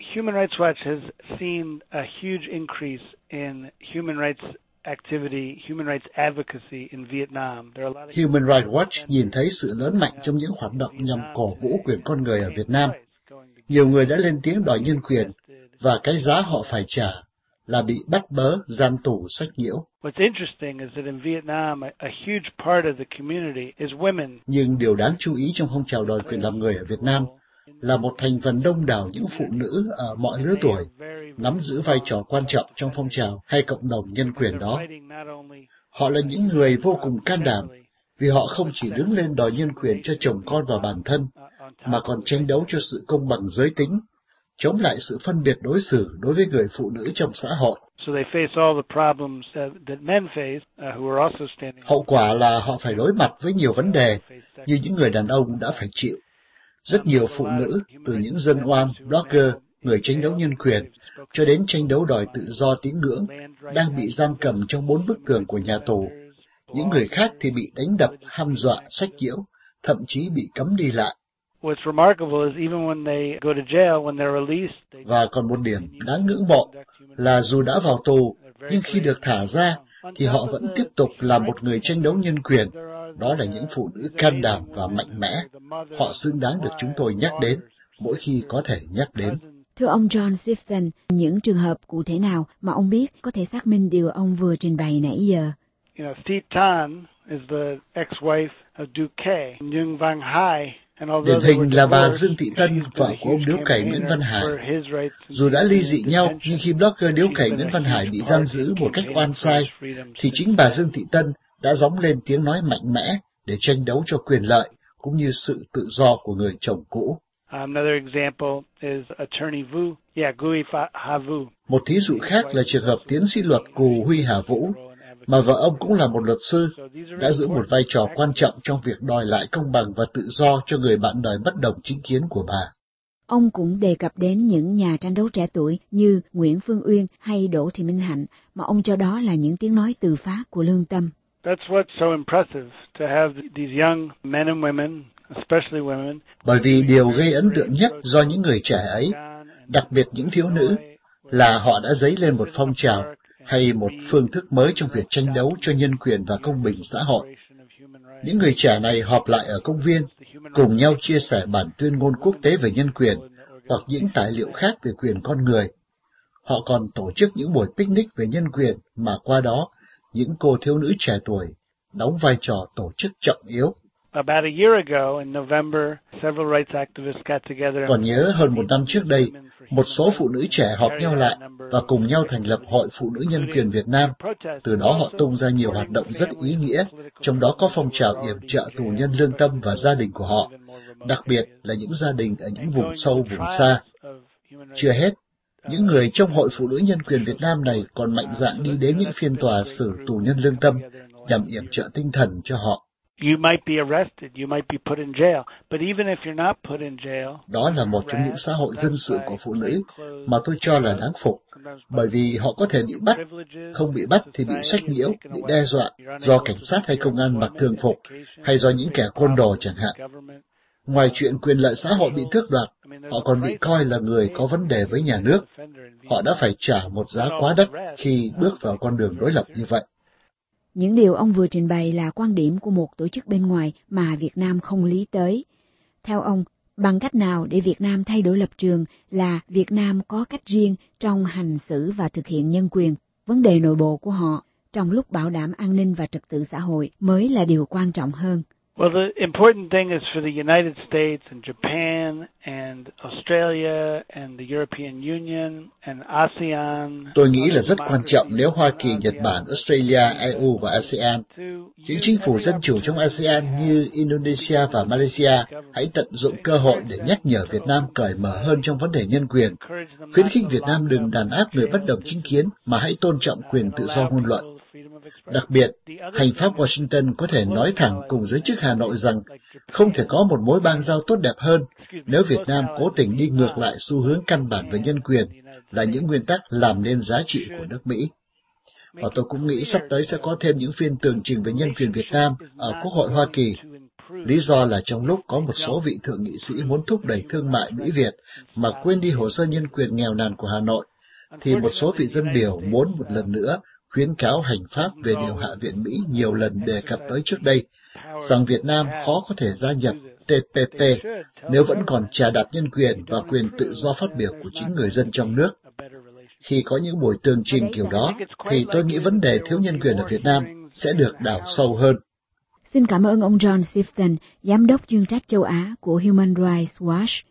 Human Rights Watch has seen a huge increase in human rights activity, human rights advocacy in Vietnam. There are a lot of Human Rights Watch nhìn thấy sự lớn mạnh trong những hoạt động nhằm cổ vũ quyền con người ở Việt Nam. Nhiều người đã lên tiếng đòi nhân quyền, và cái giá họ phải trả là bị bắt bớ, giam tù, sách nhiễu. What's interesting is that in Vietnam, a huge part of the community is women. Nhưng điều đáng chú ý trong phong trào đòi quyền làm người ở Việt Nam là một thành phần đông đảo những phụ nữ ở mọi lứa tuổi nắm giữ vai trò quan trọng trong phong trào hay cộng đồng nhân quyền đó. Họ là những người vô cùng can đảm vì họ không chỉ đứng lên đòi nhân quyền cho chồng con và bản thân, mà còn tranh đấu cho sự công bằng giới tính, chống lại sự phân biệt đối xử đối với người phụ nữ trong xã hội. Hậu quả là họ phải đối mặt với nhiều vấn đề như những người đàn ông đã phải chịu. Rất nhiều phụ nữ, từ những dân oan, blogger, người tranh đấu nhân quyền, cho đến tranh đấu đòi tự do tín ngưỡng, đang bị giam cầm trong 4 bức tường của nhà tù. Những người khác thì bị đánh đập, hăm dọa, sách nhiễu, thậm chí bị cấm đi lại. Và còn một điểm đáng ngưỡng mộ là dù đã vào tù, nhưng khi được thả ra, thì họ vẫn tiếp tục là một người tranh đấu nhân quyền. Đó là những phụ nữ can đảm và mạnh mẽ. Họ xứng đáng được chúng tôi nhắc đến mỗi khi có thể nhắc đến. Thưa ông John Sifton, những trường hợp cụ thể nào mà ông biết có thể xác minh điều ông vừa trình bày nãy giờ? Steve Tan is the ex-wife of Duke Kaye, Nguyen Van Hai. Điển hình là bà Dương Thị Tân, vợ của ông điếu cày Nguyễn Văn Hải. Dù đã ly dị nhau, nhưng khi blogger điếu cày Nguyễn Văn Hải bị giam giữ một cách oan sai, thì chính bà Dương Thị Tân đã gióng lên tiếng nói mạnh mẽ để tranh đấu cho quyền lợi cũng như sự tự do của người chồng cũ. Một thí dụ khác là trường hợp tiến sĩ luật Cù Huy Hà Vũ, mà vợ ông cũng là một luật sư, đã giữ một vai trò quan trọng trong việc đòi lại công bằng và tự do cho người bạn đời bất đồng chính kiến của bà. Ông cũng đề cập đến những nhà tranh đấu trẻ tuổi như Nguyễn Phương Uyên hay Đỗ Thị Minh Hạnh, mà ông cho đó là những tiếng nói từ phá của lương tâm. Bởi vì điều gây ấn tượng nhất do những người trẻ ấy, đặc biệt những thiếu nữ, là họ đã dấy lên một phong trào hay một phương thức mới trong việc tranh đấu cho nhân quyền và công bình xã hội. Những người trẻ này họp lại ở công viên, cùng nhau chia sẻ bản tuyên ngôn quốc tế về nhân quyền hoặc những tài liệu khác về quyền con người. Họ còn tổ chức những buổi picnic về nhân quyền mà qua đó những cô thiếu nữ trẻ tuổi đóng vai trò tổ chức trọng yếu. Còn nhớ hơn một năm trước đây, một số phụ nữ trẻ họp nhau lại và cùng nhau thành lập Hội Phụ nữ Nhân quyền Việt Nam. Từ đó họ tung ra nhiều hoạt động rất ý nghĩa, trong đó có phong trào yểm trợ tù nhân lương tâm và gia đình của họ, đặc biệt là những gia đình ở những vùng sâu, vùng xa. Chưa hết, những người trong Hội Phụ nữ Nhân quyền Việt Nam này còn mạnh dạn đi đến những phiên tòa xử tù nhân lương tâm nhằm yểm trợ tinh thần cho họ. Đó là một trong những xã hội dân sự của phụ nữ mà tôi cho là đáng phục, bởi vì họ có thể bị bắt, không bị bắt thì bị sách nhiễu, bị đe dọa do cảnh sát hay công an mặc thường phục, hay do những kẻ côn đồ chẳng hạn. Ngoài chuyện quyền lợi xã hội bị tước đoạt, họ còn bị coi là người có vấn đề với nhà nước. Họ đã phải trả một giá quá đắt khi bước vào con đường đối lập như vậy. Những điều ông vừa trình bày là quan điểm của một tổ chức bên ngoài mà Việt Nam không lý tới. Theo ông, bằng cách nào để Việt Nam thay đổi lập trường là Việt Nam có cách riêng trong hành xử và thực hiện nhân quyền, vấn đề nội bộ của họ trong lúc bảo đảm an ninh và trật tự xã hội mới là điều quan trọng hơn. Well, the important thing is for the United States and Japan and Australia and the European Union and ASEAN. Tôi nghĩ là rất quan trọng nếu Hoa Kỳ, Nhật Bản, Australia, EU và ASEAN, những chính phủ dân chủ trong ASEAN như Indonesia và Malaysia hãy tận dụng cơ hội để nhắc nhở Việt Nam cởi mở hơn trong vấn đề nhân quyền, khuyến khích Việt Nam đừng đàn áp người bất đồng chính kiến mà hãy tôn trọng quyền tự do ngôn luận. Đặc biệt, hành pháp Washington có thể nói thẳng cùng giới chức Hà Nội rằng không thể có một mối bang giao tốt đẹp hơn nếu Việt Nam cố tình đi ngược lại xu hướng căn bản về nhân quyền là những nguyên tắc làm nên giá trị của nước Mỹ. Và tôi cũng nghĩ sắp tới sẽ có thêm những phiên tường trình về nhân quyền Việt Nam ở Quốc hội Hoa Kỳ. Lý do là trong lúc có một số vị thượng nghị sĩ muốn thúc đẩy thương mại Mỹ-Việt mà quên đi hồ sơ nhân quyền nghèo nàn của Hà Nội, thì một số vị dân biểu muốn một lần nữa khuyến cáo hành pháp về điều Hạ viện Mỹ nhiều lần đề cập tới trước đây, rằng Việt Nam khó có thể gia nhập TPP nếu vẫn còn chà đạp nhân quyền và quyền tự do phát biểu của chính người dân trong nước. Khi có những buổi tường trình kiểu đó, thì tôi nghĩ vấn đề thiếu nhân quyền ở Việt Nam sẽ được đào sâu hơn. Xin cảm ơn ông John Sifton, Giám đốc chuyên trách châu Á của Human Rights Watch.